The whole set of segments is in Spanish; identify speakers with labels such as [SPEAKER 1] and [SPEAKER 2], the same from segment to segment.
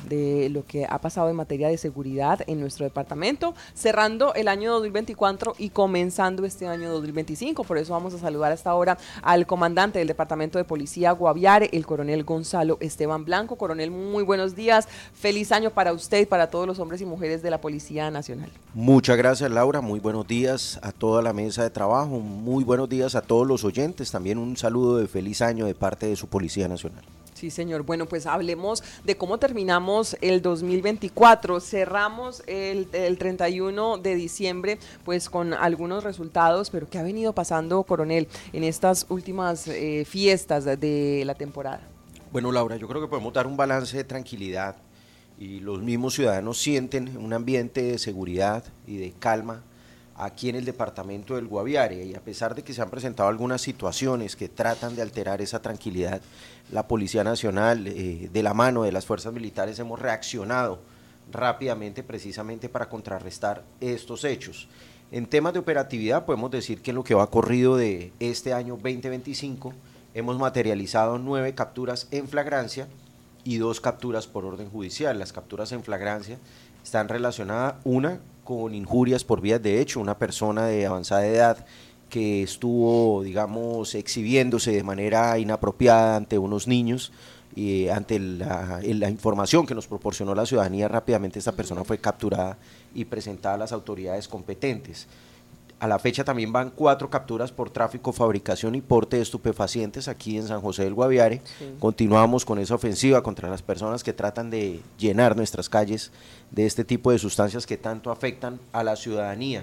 [SPEAKER 1] de lo que ha pasado en materia de seguridad en nuestro departamento, cerrando el año 2024 y comenzando este año 2025. Por eso vamos a saludar hasta ahora al comandante del Departamento de Policía Guaviare, el coronel Gonzalo Esteban Blanco. Coronel, muy buenos días, feliz año para usted y para todos los hombres y mujeres de la Policía Nacional.
[SPEAKER 2] Muchas gracias, Laura, muy buenos días a toda la mesa de trabajo, muy buenos días a todos los oyentes, también un saludo de feliz año de parte de su Policía Nacional.
[SPEAKER 1] Sí, señor. Bueno, pues hablemos de cómo terminamos el 2024. Cerramos el 31 de diciembre, pues con algunos resultados, pero ¿qué ha venido pasando, coronel, en estas últimas fiestas de la temporada?
[SPEAKER 2] Bueno, Laura, yo creo que podemos dar un balance de tranquilidad y los mismos ciudadanos sienten un ambiente de seguridad y de calma aquí en el departamento del Guaviare, y a pesar de que se han presentado algunas situaciones que tratan de alterar esa tranquilidad, la Policía Nacional, de la mano de las fuerzas militares, hemos reaccionado rápidamente precisamente para contrarrestar estos hechos. En temas de operatividad podemos decir que en lo que va corrido de este año 2025 hemos materializado 9 capturas en flagrancia y 2 capturas por orden judicial. Las capturas en flagrancia están relacionadas, una con injurias por vías de hecho, una persona de avanzada edad que estuvo, digamos, exhibiéndose de manera inapropiada ante unos niños, y ante la información que nos proporcionó la ciudadanía, rápidamente esta persona fue capturada y presentada a las autoridades competentes. A la fecha también van 4 capturas por tráfico, fabricación y porte de estupefacientes aquí en San José del Guaviare. Sí. Continuamos con esa ofensiva contra las personas que tratan de llenar nuestras calles de este tipo de sustancias que tanto afectan a la ciudadanía.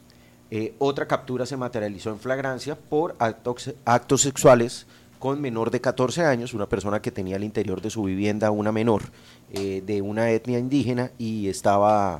[SPEAKER 2] Otra captura se materializó en flagrancia por actos sexuales con menor de 14 años, una persona que tenía al interior de su vivienda una menor de una etnia indígena, y estaba,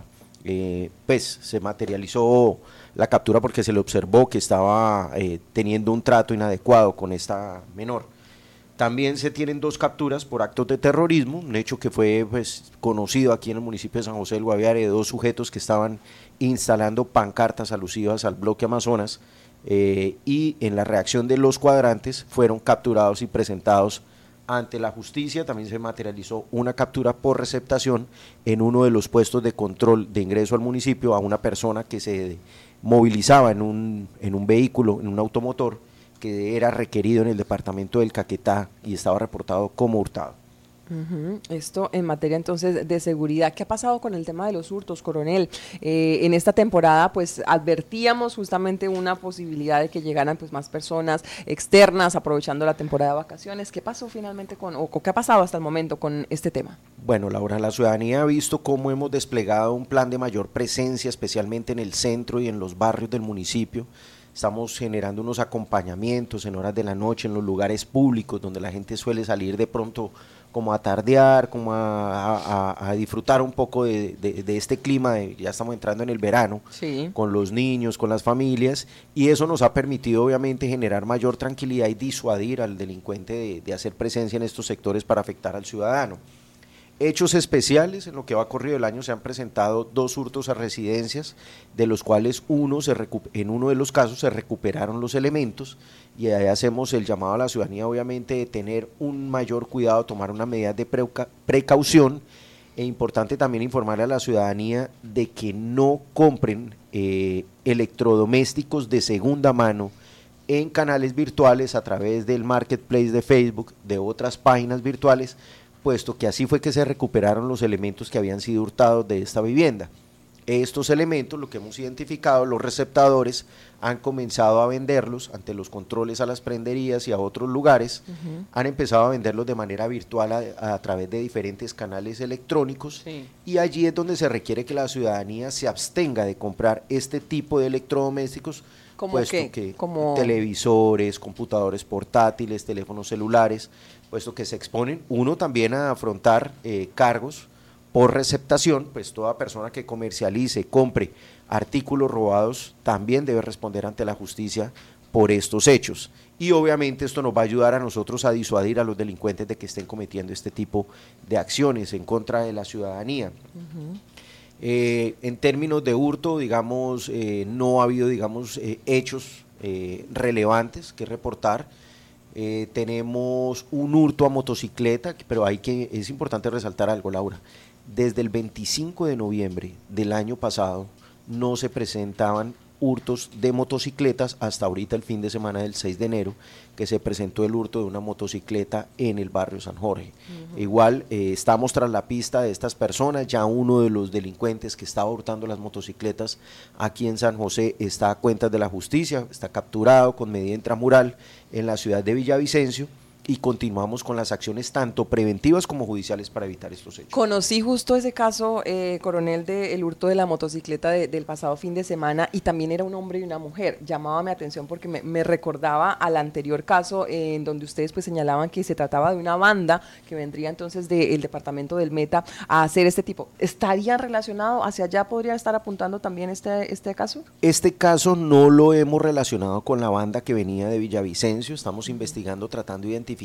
[SPEAKER 2] pues se materializó la captura porque se le observó que estaba teniendo un trato inadecuado con esta menor. También se tienen 2 capturas por actos de terrorismo, un hecho que fue, pues, conocido aquí en el municipio de San José del Guaviare, de 2 sujetos que estaban instalando pancartas alusivas al bloque Amazonas, y en la reacción de los cuadrantes fueron capturados y presentados ante la justicia. También se materializó una captura por receptación en uno de los puestos de control de ingreso al municipio a una persona que se movilizaba en un vehículo, en un automotor, que era requerido en el departamento del Caquetá y estaba reportado como hurtado.
[SPEAKER 1] Esto en materia entonces de seguridad. ¿Qué ha pasado con el tema de los hurtos, coronel? En esta temporada pues advertíamos justamente una posibilidad de que llegaran pues más personas externas aprovechando la temporada de vacaciones. ¿Qué pasó finalmente o qué ha pasado hasta el momento con este tema?
[SPEAKER 2] Bueno, Laura, la ciudadanía ha visto cómo hemos desplegado un plan de mayor presencia, especialmente en el centro y en los barrios del municipio. Estamos generando unos acompañamientos en horas de la noche, en los lugares públicos donde la gente suele salir de pronto como a tardear, como a disfrutar un poco de este clima, ya estamos entrando en el verano, sí, con los niños, con las familias, y eso nos ha permitido obviamente generar mayor tranquilidad y disuadir al delincuente de hacer presencia en estos sectores para afectar al ciudadano. Hechos especiales: en lo que va corrido el año se han presentado 2 hurtos a residencias, de los cuales en uno de los casos se recuperaron los elementos, y ahí hacemos el llamado a la ciudadanía obviamente de tener un mayor cuidado, tomar unas medidas de precaución, e importante también informarle a la ciudadanía de que no compren electrodomésticos de segunda mano en canales virtuales a través del marketplace de Facebook, de otras páginas virtuales, puesto que así fue que se recuperaron los elementos que habían sido hurtados de esta vivienda. Estos elementos, lo que hemos identificado, los receptadores han comenzado a venderlos ante los controles a las prenderías y a otros lugares, han empezado a venderlos de manera virtual a través de diferentes canales electrónicos, sí, y allí es donde se requiere que la ciudadanía se abstenga de comprar este tipo de electrodomésticos, puesto que televisores, computadores portátiles, teléfonos celulares, puesto que se exponen uno también a afrontar cargos por receptación. Pues toda persona que comercialice, compre artículos robados también debe responder ante la justicia por estos hechos, y obviamente esto nos va a ayudar a nosotros a disuadir a los delincuentes de que estén cometiendo este tipo de acciones en contra de la ciudadanía. En términos de hurto, digamos, no ha habido, digamos, hechos relevantes que reportar. Tenemos un hurto a motocicleta, pero es importante resaltar algo, Laura. Desde el 25 de noviembre del año pasado no se presentaban hurtos de motocicletas hasta ahorita el fin de semana del 6 de enero, que se presentó el hurto de una motocicleta en el barrio San Jorge. Igual estamos tras la pista de estas personas, ya uno de los delincuentes que estaba hurtando las motocicletas aquí en San José está a cuentas de la justicia, está capturado con medida intramural en la ciudad de Villavicencio, y continuamos con las acciones tanto preventivas como judiciales para evitar estos hechos.
[SPEAKER 1] Conocí justo ese caso, coronel, del hurto de la motocicleta del pasado fin de semana, y también era un hombre y una mujer. Llamaba mi atención porque me recordaba al anterior caso en donde ustedes pues señalaban que se trataba de una banda que vendría entonces del departamento del Meta a hacer este tipo. ¿Estarían relacionados? ¿Hacia allá podría estar apuntando también este caso?
[SPEAKER 2] Este caso no lo hemos relacionado con la banda que venía de Villavicencio, estamos investigando, tratando de identificar,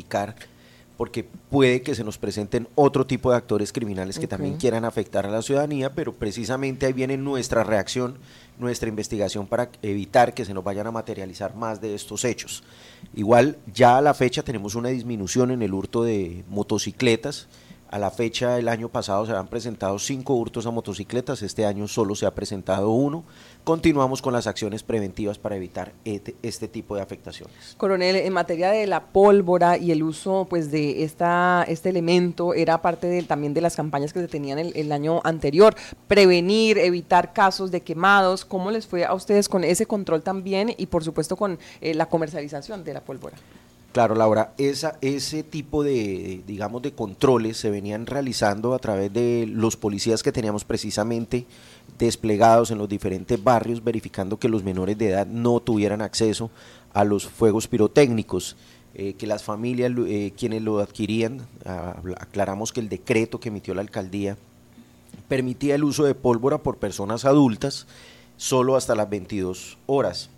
[SPEAKER 2] porque puede que se nos presenten otro tipo de actores criminales que también quieran afectar a la ciudadanía, pero precisamente ahí viene nuestra reacción, nuestra investigación para evitar que se nos vayan a materializar más de estos hechos. Igual ya a la fecha tenemos una disminución en el hurto de motocicletas. A la fecha del año pasado se han presentado 5 hurtos a motocicletas, este año solo se ha presentado 1. Continuamos con las acciones preventivas para evitar este tipo de afectaciones.
[SPEAKER 1] Coronel, en materia de la pólvora y el uso pues de este elemento, era parte también de las campañas que se tenían el año anterior, prevenir, evitar casos de quemados. ¿Cómo les fue a ustedes con ese control también y por supuesto con la comercialización de la pólvora?
[SPEAKER 2] Claro, Laura, ese tipo de, digamos, de controles se venían realizando a través de los policías que teníamos precisamente desplegados en los diferentes barrios, verificando que los menores de edad no tuvieran acceso a los fuegos pirotécnicos, que las familias, quienes lo adquirían, aclaramos que el decreto que emitió la alcaldía permitía el uso de pólvora por personas adultas solo hasta las 22 horas.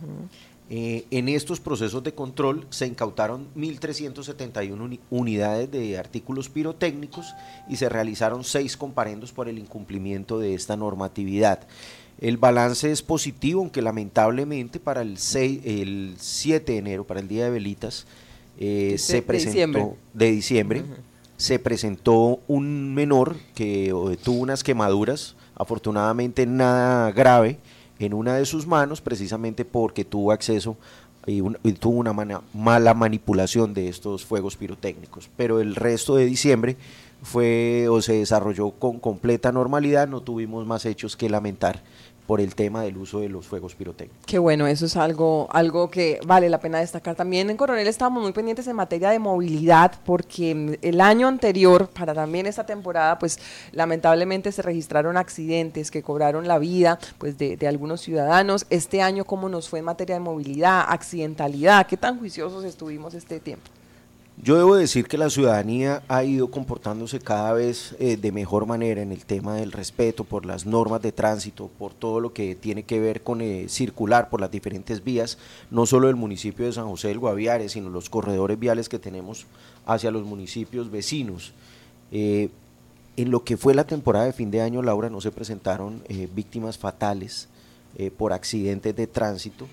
[SPEAKER 2] En estos procesos de control se incautaron 1.371 unidades de artículos pirotécnicos y se realizaron 6 comparendos por el incumplimiento de esta normatividad. El balance es positivo, aunque lamentablemente para el 7 de enero, para el Día de Velitas, se presentó de diciembre, se presentó un menor que tuvo unas quemaduras, afortunadamente nada grave, en una de sus manos, precisamente porque tuvo acceso y tuvo una mala manipulación de estos fuegos pirotécnicos. Pero el resto de diciembre se desarrolló con completa normalidad, no tuvimos más hechos que lamentar por el tema del uso de los fuegos pirotécnicos.
[SPEAKER 1] Qué bueno, eso es algo que vale la pena destacar. También en Coronel estábamos muy pendientes en materia de movilidad, porque el año anterior, para también esta temporada, pues lamentablemente se registraron accidentes que cobraron la vida pues de algunos ciudadanos. Este año, ¿cómo nos fue en materia de movilidad, accidentalidad? ¿Qué tan juiciosos estuvimos este tiempo?
[SPEAKER 2] Yo debo decir que la ciudadanía ha ido comportándose cada vez de mejor manera en el tema del respeto por las normas de tránsito, por todo lo que tiene que ver con circular por las diferentes vías, no solo del municipio de San José del Guaviare, sino los corredores viales que tenemos hacia los municipios vecinos. En lo que fue la temporada de fin de año, Laura, no se presentaron víctimas fatales por accidentes de tránsito.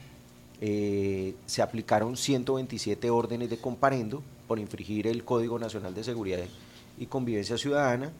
[SPEAKER 2] Se aplicaron 127 órdenes de comparendo por infringir el Código Nacional de Seguridad y Convivencia Ciudadana.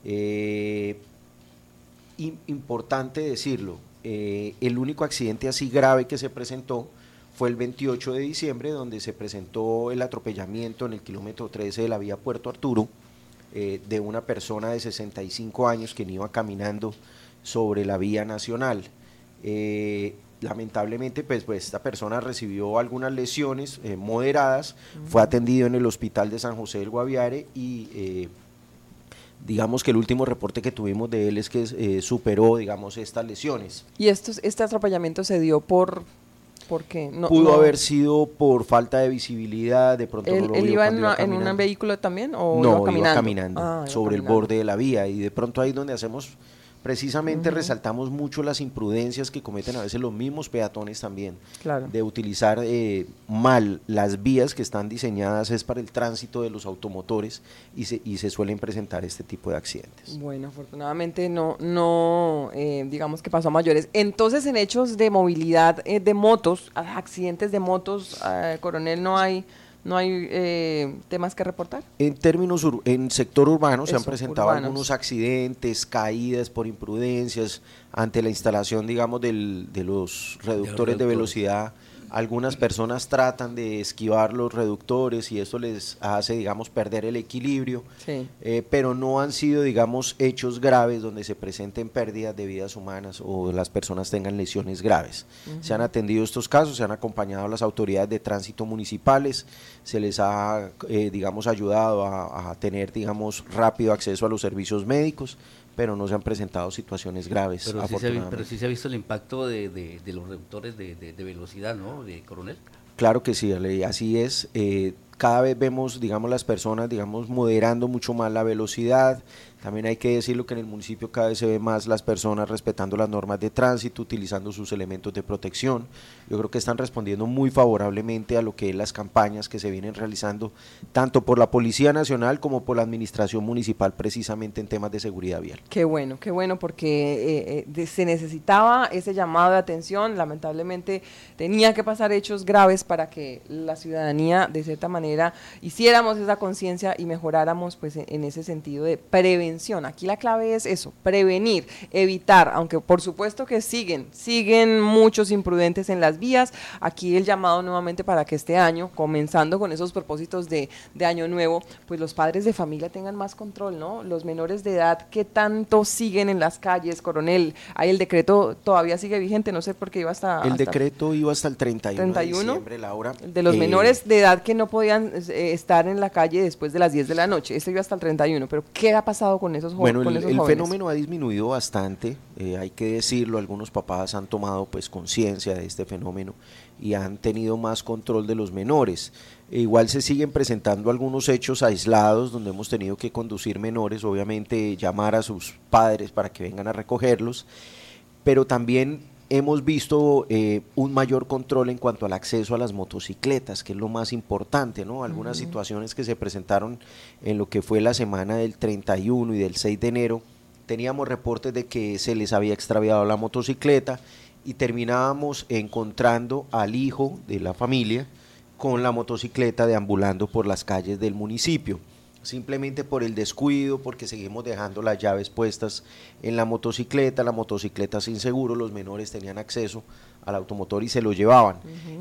[SPEAKER 2] Importante decirlo, el único accidente así grave que se presentó fue el 28 de diciembre, donde se presentó el atropellamiento en el kilómetro 13 de la vía Puerto Arturo de una persona de 65 años que iba caminando sobre la vía nacional. Lamentablemente pues esta persona recibió algunas lesiones moderadas, fue atendido en el hospital de San José del Guaviare y digamos que el último reporte que tuvimos de él es que superó, digamos, estas lesiones.
[SPEAKER 1] ¿Y este atropellamiento se dio por qué?
[SPEAKER 2] Pudo haber sido por falta de visibilidad, de pronto no lo
[SPEAKER 1] ¿Él
[SPEAKER 2] vio
[SPEAKER 1] iba
[SPEAKER 2] cuando
[SPEAKER 1] en un vehículo también o
[SPEAKER 2] no,
[SPEAKER 1] iba caminando?
[SPEAKER 2] Iba caminando sobre el borde de la vía, y de pronto ahí donde hacemos precisamente resaltamos mucho las imprudencias que cometen a veces los mismos peatones también, de utilizar mal las vías que están diseñadas es para el tránsito de los automotores y se suelen presentar este tipo de accidentes.
[SPEAKER 1] Bueno, afortunadamente no digamos que pasó a mayores. Entonces, en hechos de movilidad de motos, accidentes de motos, coronel, no hay ¿No hay temas que reportar?
[SPEAKER 2] En términos, en sector urbano se han
[SPEAKER 1] Eso,
[SPEAKER 2] presentado
[SPEAKER 1] urbanos.
[SPEAKER 2] algunos accidentes, caídas por imprudencias ante la instalación, digamos, de los reductores de velocidad. Algunas personas tratan de esquivar los reductores y eso les hace, digamos, perder el equilibrio,
[SPEAKER 1] Sí.
[SPEAKER 2] pero no han sido, digamos, hechos graves donde se presenten pérdidas de vidas humanas o las personas tengan lesiones graves. Se han atendido estos casos, se han acompañado a las autoridades de tránsito municipales, se les ha, digamos, ayudado a tener, digamos, rápido acceso a los servicios médicos, pero no se han presentado situaciones graves,
[SPEAKER 3] Pero
[SPEAKER 2] afortunadamente.
[SPEAKER 3] pero sí se ha visto el impacto de los reductores de velocidad, ¿no? De Coronel.
[SPEAKER 2] Claro que sí, Ale, así es. Cada vez vemos, digamos, las personas, digamos, moderando mucho más la velocidad. También hay que decirlo que en el municipio cada vez se ve más las personas respetando las normas de tránsito, utilizando sus elementos de protección. Yo creo que están respondiendo muy favorablemente a lo que es las campañas que se vienen realizando tanto por la Policía Nacional como por la Administración Municipal precisamente en temas de seguridad vial.
[SPEAKER 1] Qué bueno, porque se necesitaba ese llamado de atención. Lamentablemente tenía que pasar hechos graves para que la ciudadanía de cierta manera hiciéramos esa conciencia y mejoráramos pues en ese sentido de prevención. Aquí la clave es eso, prevenir, evitar, aunque por supuesto que siguen muchos imprudentes en las vías. Aquí el llamado nuevamente para que este año, comenzando con esos propósitos de año nuevo, pues los padres de familia tengan más control, ¿no? Los menores de edad que tanto siguen en las calles, Coronel, ahí el decreto todavía sigue vigente, no sé por qué iba hasta...
[SPEAKER 2] El decreto iba hasta el 31 de diciembre, Laura.
[SPEAKER 1] De los menores de edad que no podían estar en la calle después de las 10 de la noche, eso iba hasta el 31, pero ¿qué ha pasado con esos,
[SPEAKER 2] bueno,
[SPEAKER 1] con esos
[SPEAKER 2] el
[SPEAKER 1] jóvenes?
[SPEAKER 2] fenómeno ha disminuido bastante, hay que decirlo, algunos papás han tomado pues conciencia de este fenómeno y han tenido más control de los menores. Igual se siguen presentando algunos hechos aislados donde hemos tenido que conducir menores, obviamente llamar a sus padres para que vengan a recogerlos, pero también hemos visto un mayor control en cuanto al acceso a las motocicletas, que es lo más importante, ¿no? Algunas situaciones que se presentaron en lo que fue la semana del 31 y del 6 de enero, teníamos reportes de que se les había extraviado la motocicleta y terminábamos encontrando al hijo de la familia con la motocicleta deambulando por las calles del municipio, simplemente por el descuido, porque seguimos dejando las llaves puestas en la motocicleta sin seguro, los menores tenían acceso al automotor y se lo llevaban.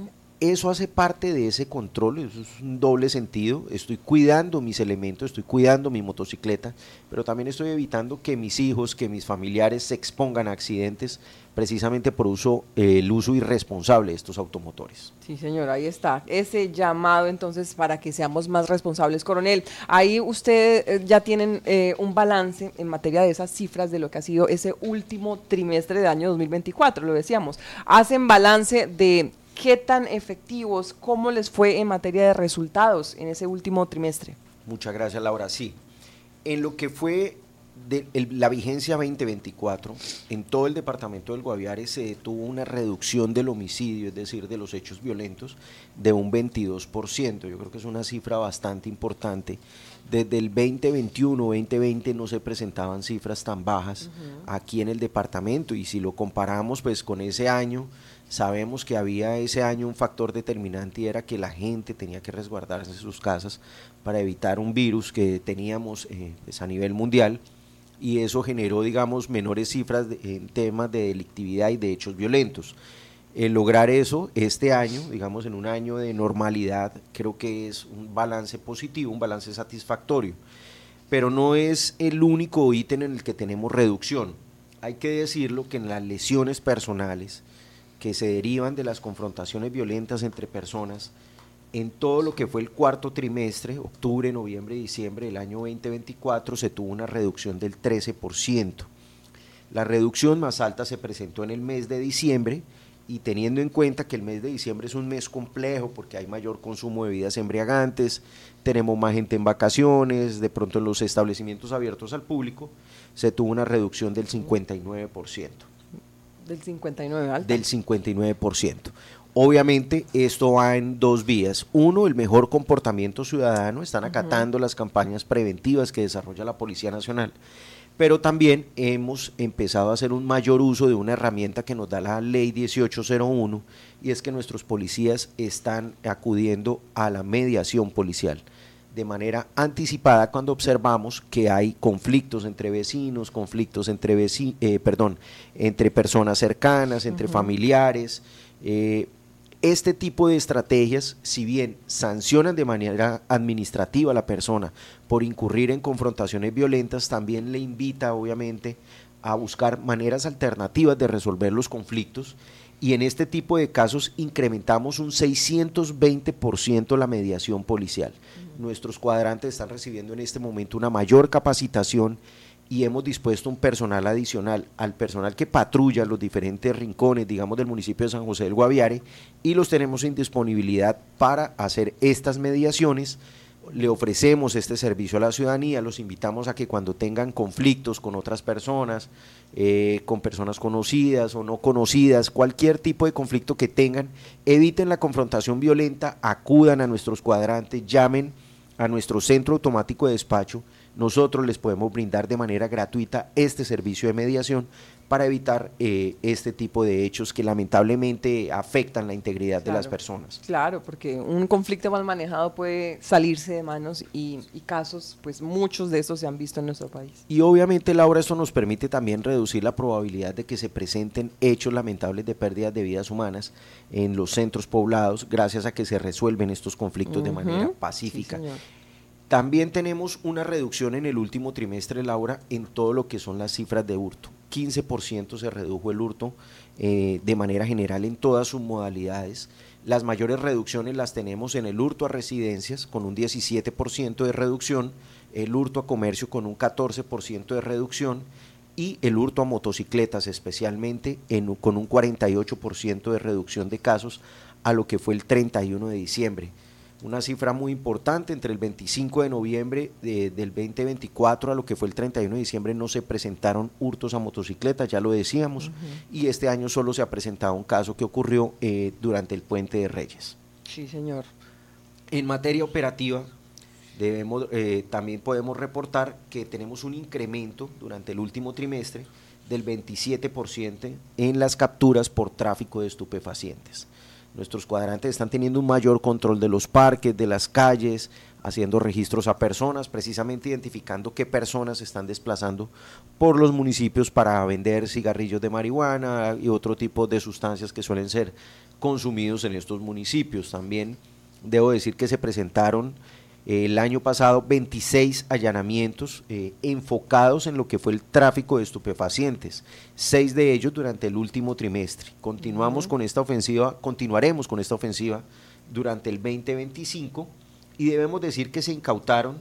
[SPEAKER 2] Eso hace parte de ese control, eso es un doble sentido, estoy cuidando mis elementos, estoy cuidando mi motocicleta, pero también estoy evitando que mis hijos, que mis familiares se expongan a accidentes precisamente por el uso irresponsable de estos automotores.
[SPEAKER 1] Sí, señor, ahí está, ese llamado entonces para que seamos más responsables. Coronel, ahí ustedes ya tienen un balance en materia de esas cifras de lo que ha sido ese último trimestre de año 2024, lo decíamos, hacen balance de qué tan efectivos, cómo les fue en materia de resultados en ese último trimestre.
[SPEAKER 2] Muchas gracias, Laura. Sí, en lo que fue la vigencia 2024, en todo el departamento del Guaviare se tuvo una reducción del homicidio, es decir, de los hechos violentos, de un 22%. Yo creo que es una cifra bastante importante. Desde el 2021-2020 no se presentaban cifras tan bajas aquí en el departamento, y si lo comparamos pues con ese año, sabemos que había ese año un factor determinante y era que la gente tenía que resguardarse en sus casas para evitar un virus que teníamos pues a nivel mundial, y eso generó, digamos, menores cifras en temas de delictividad y de hechos violentos. Lograr eso este año, digamos en un año de normalidad, creo que es un balance positivo, un balance satisfactorio, pero no es el único ítem en el que tenemos reducción. Hay que decirlo que en las lesiones personales que se derivan de las confrontaciones violentas entre personas, en todo lo que fue el cuarto trimestre, octubre, noviembre y diciembre del año 2024, se tuvo una reducción del 13%. La reducción más alta se presentó en el mes de diciembre, y teniendo en cuenta que el mes de diciembre es un mes complejo porque hay mayor consumo de bebidas embriagantes, tenemos más gente en vacaciones, de pronto en los establecimientos abiertos al público, se tuvo una reducción del 59%.
[SPEAKER 1] Del 59%, alta.
[SPEAKER 2] Del 59%. Obviamente esto va en dos vías. Uno, el mejor comportamiento ciudadano, están acatando las campañas preventivas que desarrolla la Policía Nacional, pero también hemos empezado a hacer un mayor uso de una herramienta que nos da la ley 1801, y es que nuestros policías están acudiendo a la mediación policial de manera anticipada cuando observamos que hay conflictos entre vecinos, conflictos entre entre personas cercanas, entre familiares. Este tipo de estrategias, si bien sancionan de manera administrativa a la persona por incurrir en confrontaciones violentas, también le invita obviamente a buscar maneras alternativas de resolver los conflictos, y en este tipo de casos incrementamos un 620% la mediación policial. Nuestros cuadrantes están recibiendo en este momento una mayor capacitación y hemos dispuesto un personal adicional al personal que patrulla los diferentes rincones, digamos, del municipio de San José del Guaviare, y los tenemos en disponibilidad para hacer estas mediaciones. Le ofrecemos este servicio a la ciudadanía, los invitamos a que cuando tengan conflictos con otras personas, con personas conocidas o no conocidas, cualquier tipo de conflicto que tengan, eviten la confrontación violenta, acudan a nuestros cuadrantes, llamen a nuestro centro automático de despacho. Nosotros les podemos brindar de manera gratuita este servicio de mediación para evitar este tipo de hechos que lamentablemente afectan la integridad de las personas.
[SPEAKER 1] Claro, porque un conflicto mal manejado puede salirse de manos y casos, pues muchos de esos se han visto en nuestro país.
[SPEAKER 2] Y obviamente, Laura, esto nos permite también reducir la probabilidad de que se presenten hechos lamentables de pérdidas de vidas humanas en los centros poblados, gracias a que se resuelven estos conflictos de manera pacífica.
[SPEAKER 1] Sí, señor.
[SPEAKER 2] También tenemos una reducción en el último trimestre, Laura, en todo lo que son las cifras de hurto. 15% se redujo el hurto de manera general en todas sus modalidades. Las mayores reducciones las tenemos en el hurto a residencias con un 17% de reducción, el hurto a comercio con un 14% de reducción y el hurto a motocicletas especialmente con un 48% de reducción de casos a lo que fue el 31 de diciembre. Una cifra muy importante. Entre el 25 de noviembre del 2024 a lo que fue el 31 de diciembre no se presentaron hurtos a motocicletas, ya lo decíamos, y este año solo se ha presentado un caso que ocurrió durante el Puente de Reyes.
[SPEAKER 1] Sí, señor.
[SPEAKER 2] En materia operativa, también podemos reportar que tenemos un incremento durante el último trimestre del 27% en las capturas por tráfico de estupefacientes. Nuestros cuadrantes están teniendo un mayor control de los parques, de las calles, haciendo registros a personas, precisamente identificando qué personas se están desplazando por los municipios para vender cigarrillos de marihuana y otro tipo de sustancias que suelen ser consumidos en estos municipios. También debo decir que se presentaron el año pasado 26 allanamientos enfocados en lo que fue el tráfico de estupefacientes, 6 de ellos durante el último trimestre. Continuaremos con esta ofensiva durante el 2025 y debemos decir que se incautaron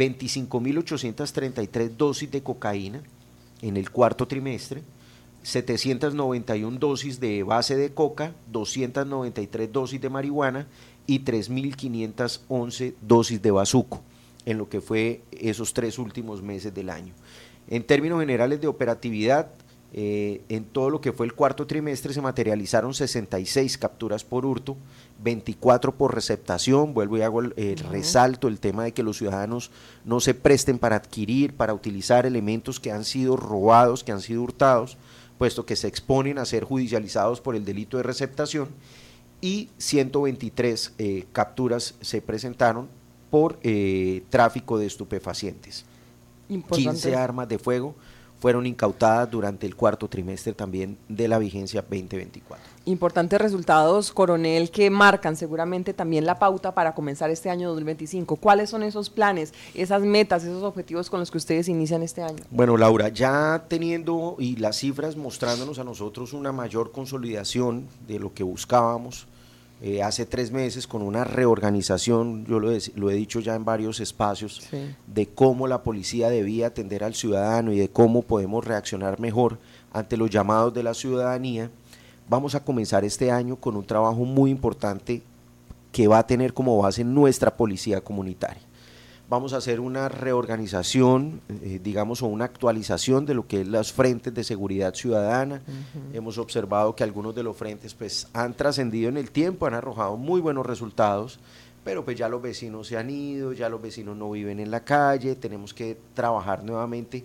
[SPEAKER 2] 25.833 dosis de cocaína en el cuarto trimestre, 791 dosis de base de coca, 293 dosis de marihuana y 3.511 dosis de bazuco en lo que fue esos 3 últimos meses del año. En términos generales de operatividad, en todo lo que fue el cuarto trimestre se materializaron 66 capturas por hurto, 24 por receptación. Vuelvo y hago resalto el tema de que los ciudadanos no se presten para adquirir, para utilizar elementos que han sido robados, que han sido hurtados, puesto que se exponen a ser judicializados por el delito de receptación, y 123 capturas se presentaron por tráfico de estupefacientes. Importante. 15 armas de fuego fueron incautadas durante el cuarto trimestre también de la vigencia 2024.
[SPEAKER 1] Importantes resultados, coronel, que marcan seguramente también la pauta para comenzar este año 2025. ¿Cuáles son esos planes, esas metas, esos objetivos con los que ustedes inician este año?
[SPEAKER 2] Bueno, Laura, ya teniendo y las cifras mostrándonos a nosotros una mayor consolidación de lo que buscábamos hace 3 meses con una reorganización, yo lo he dicho ya en varios espacios, sí, de cómo la policía debía atender al ciudadano y de cómo podemos reaccionar mejor ante los llamados de la ciudadanía. Vamos a comenzar este año con un trabajo muy importante que va a tener como base nuestra policía comunitaria. Vamos a hacer una reorganización, digamos, o una actualización de lo que es los frentes de seguridad ciudadana. Hemos observado que algunos de los frentes pues han trascendido en el tiempo, han arrojado muy buenos resultados, pero pues ya los vecinos se han ido, ya los vecinos no viven en la calle, tenemos que trabajar nuevamente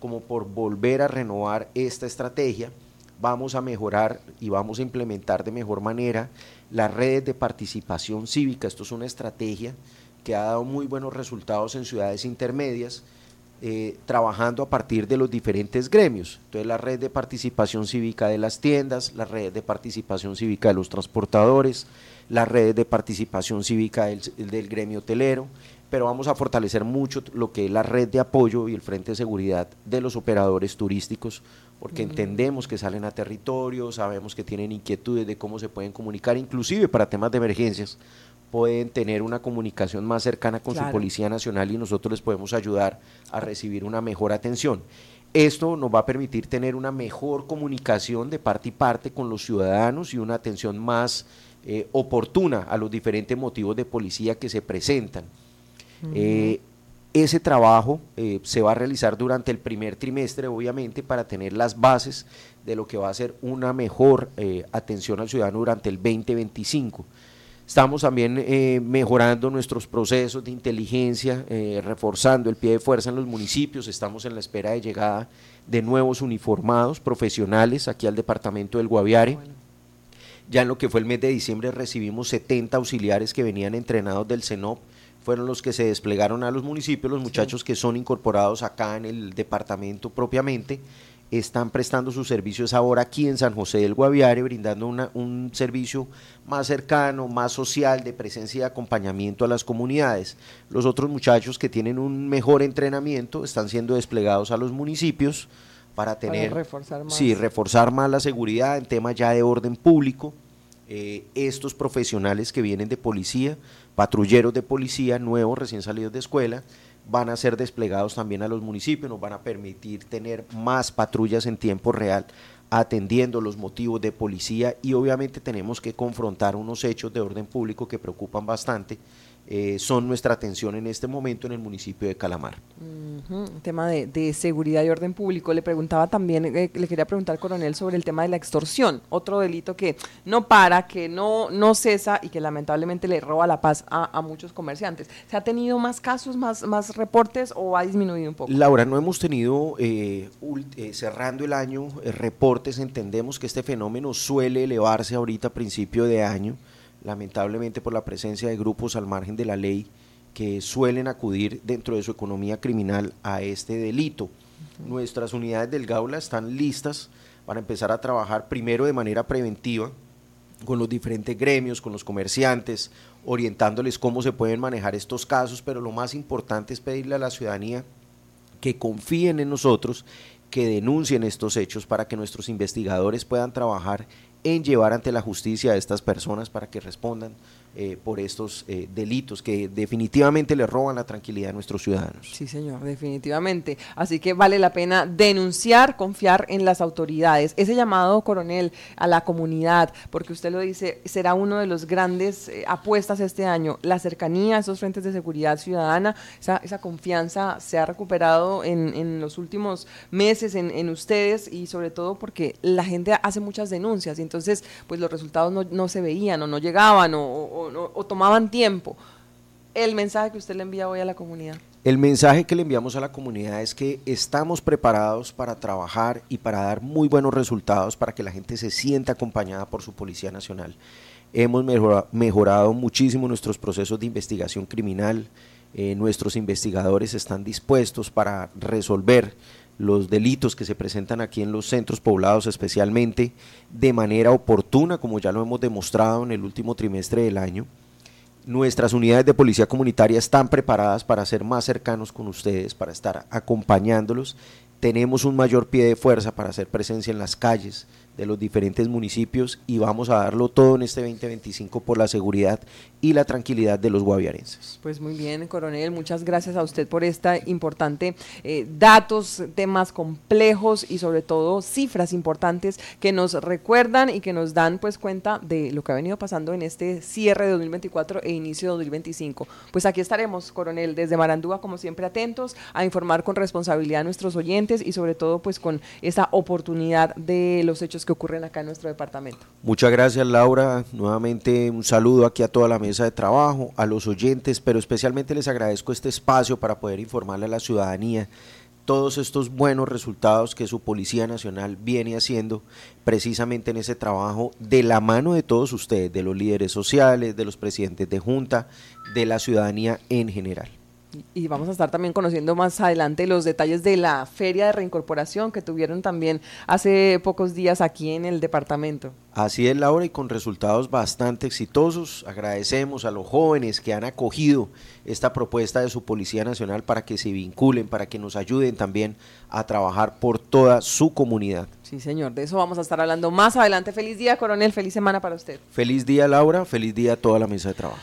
[SPEAKER 2] como por volver a renovar esta estrategia. Vamos a mejorar y vamos a implementar de mejor manera las redes de participación cívica. Esto es una estrategia que ha dado muy buenos resultados en ciudades intermedias, trabajando a partir de los diferentes gremios. Entonces la red de participación cívica de las tiendas, la red de participación cívica de los transportadores, las redes de participación cívica del gremio hotelero, pero vamos a fortalecer mucho lo que es la red de apoyo y el frente de seguridad de los operadores turísticos, porque entendemos que salen a territorio, sabemos que tienen inquietudes de cómo se pueden comunicar, inclusive para temas de emergencias, pueden tener una comunicación más cercana con su Policía Nacional y nosotros les podemos ayudar a recibir una mejor atención. Esto nos va a permitir tener una mejor comunicación de parte y parte con los ciudadanos y una atención más oportuna a los diferentes motivos de policía que se presentan. Ese trabajo se va a realizar durante el primer trimestre, obviamente, para tener las bases de lo que va a ser una mejor atención al ciudadano durante el 2025. Estamos también mejorando nuestros procesos de inteligencia, reforzando el pie de fuerza en los municipios. Estamos en la espera de llegada de nuevos uniformados profesionales aquí al departamento del Guaviare. Ya en lo que fue el mes de diciembre recibimos 70 auxiliares que venían entrenados del CENOP, fueron los que se desplegaron a los municipios. Los muchachos que son incorporados acá en el departamento propiamente, están prestando sus servicios ahora aquí en San José del Guaviare, brindando un servicio más cercano, más social, de presencia y acompañamiento a las comunidades. Los otros muchachos que tienen un mejor entrenamiento están siendo desplegados a los municipios para tener, reforzar más la seguridad en temas ya de orden público. Estos profesionales que vienen de policía, patrulleros de policía nuevos, recién salidos de escuela, van a ser desplegados también a los municipios, nos van a permitir tener más patrullas en tiempo real atendiendo los motivos de policía, y obviamente tenemos que confrontar unos hechos de orden público que preocupan bastante. Son nuestra atención en este momento en el municipio de Calamar.
[SPEAKER 1] Tema de seguridad y orden público. Le preguntaba también, le quería preguntar, coronel, sobre el tema de la extorsión, otro delito que no para, que no cesa y que lamentablemente le roba la paz a muchos comerciantes. ¿Se ha tenido más casos, más reportes, o ha disminuido un poco?
[SPEAKER 2] Laura, no hemos tenido, cerrando el año, reportes. Entendemos que este fenómeno suele elevarse ahorita a principio de año, lamentablemente por la presencia de grupos al margen de la ley que suelen acudir dentro de su economía criminal a este delito. Nuestras unidades del Gaula están listas para empezar a trabajar primero de manera preventiva con los diferentes gremios, con los comerciantes, orientándoles cómo se pueden manejar estos casos, pero lo más importante es pedirle a la ciudadanía que confíen en nosotros, que denuncien estos hechos para que nuestros investigadores puedan trabajar en llevar ante la justicia a estas personas para que respondan por estos delitos que definitivamente le roban la tranquilidad a nuestros ciudadanos.
[SPEAKER 1] Sí, señor, definitivamente. Así que vale la pena denunciar, confiar en las autoridades. Ese llamado, coronel, a la comunidad, porque usted lo dice, será uno de los grandes apuestas este año, la cercanía a esos frentes de seguridad ciudadana, esa confianza se ha recuperado en los últimos meses en ustedes, y sobre todo porque la gente hace muchas denuncias y entonces pues los resultados no se veían o no llegaban o tomaban tiempo. El mensaje que usted le envía hoy a la comunidad.
[SPEAKER 2] El mensaje que le enviamos a la comunidad es que estamos preparados para trabajar y para dar muy buenos resultados, para que la gente se sienta acompañada por su Policía Nacional. Hemos mejorado muchísimo nuestros procesos de investigación criminal. Nuestros investigadores están dispuestos para resolver los delitos que se presentan aquí en los centros poblados, especialmente de manera oportuna, como ya lo hemos demostrado en el último trimestre del año. Nuestras unidades de policía comunitaria están preparadas para ser más cercanos con ustedes, para estar acompañándolos. Tenemos un mayor pie de fuerza para hacer presencia en las calles de los diferentes municipios, y vamos a darlo todo en este 2025 por la seguridad y la tranquilidad de los guaviarenses.
[SPEAKER 1] Pues muy bien, coronel, muchas gracias a usted por esta importante datos, temas complejos y sobre todo cifras importantes que nos recuerdan y que nos dan pues cuenta de lo que ha venido pasando en este cierre de 2024 e inicio de 2025. Pues aquí estaremos, coronel, desde Marandúa, como siempre, atentos a informar con responsabilidad a nuestros oyentes y sobre todo pues con esa oportunidad de los hechos que ocurren acá en nuestro departamento.
[SPEAKER 2] Muchas gracias, Laura. Nuevamente un saludo aquí a toda la mesa de trabajo, a los oyentes, pero especialmente les agradezco este espacio para poder informarle a la ciudadanía todos estos buenos resultados que su Policía Nacional viene haciendo precisamente en ese trabajo de la mano de todos ustedes, de los líderes sociales, de los presidentes de junta, de la ciudadanía en general.
[SPEAKER 1] Y vamos a estar también conociendo más adelante los detalles de la feria de reincorporación que tuvieron también hace pocos días aquí en el departamento.
[SPEAKER 2] Así es, Laura, y con resultados bastante exitosos. Agradecemos a los jóvenes que han acogido esta propuesta de su Policía Nacional para que se vinculen, para que nos ayuden también a trabajar por toda su comunidad.
[SPEAKER 1] Sí, señor, de eso vamos a estar hablando más adelante. Feliz día, coronel, feliz semana para usted.
[SPEAKER 2] Feliz día, Laura, feliz día a toda la mesa de trabajo.